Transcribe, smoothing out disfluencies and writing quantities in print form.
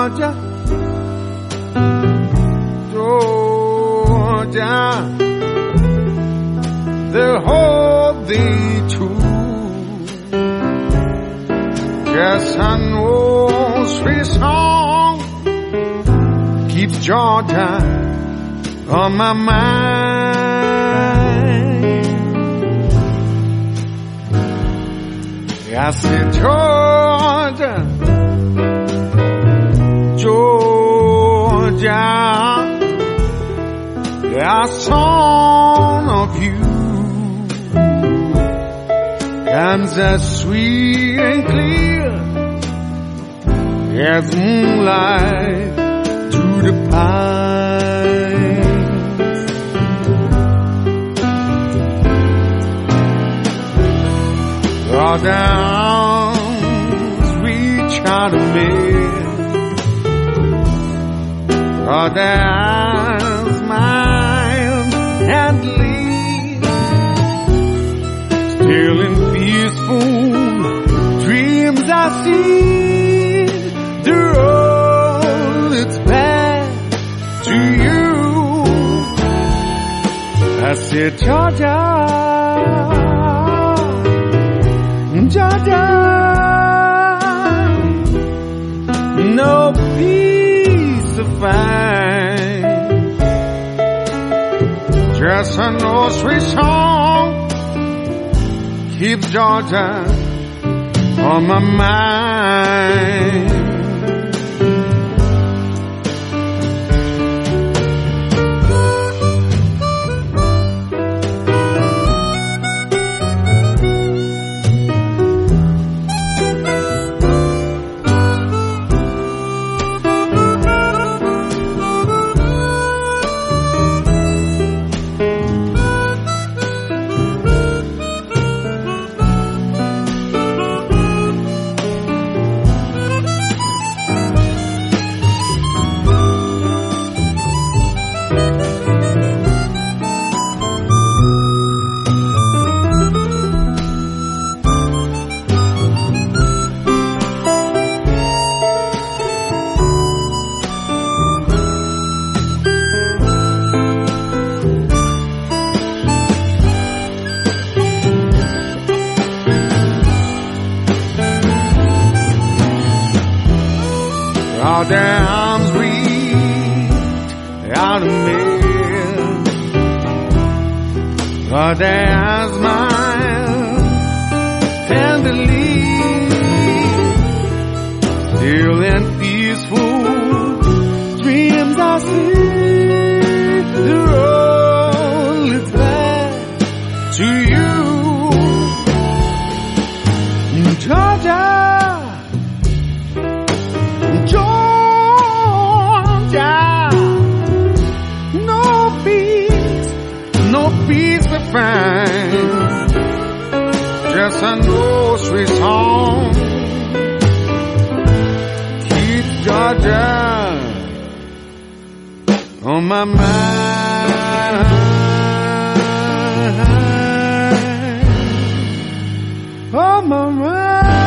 Georgia, Georgia, they hold thee true. Yes, I know sweet song keeps Georgia on my mind. I said, Georgia, Georgia, a song of you comes as sweet and clear as moonlight through the pines. Your arms reach out to me. Your eyes smile and leave, still in peaceful dreams I see the road that's back to you. I said, Georgia, Georgia, no peace to find. Just a no sweet song keeps Georgia on my mind. All their arms reach out to me. All their eyes smile tenderly, still in peaceful dreams I see the road leads back to you, Georgia. Peace to find, just a no sweet song keeps Georgia on my mind, on my mind.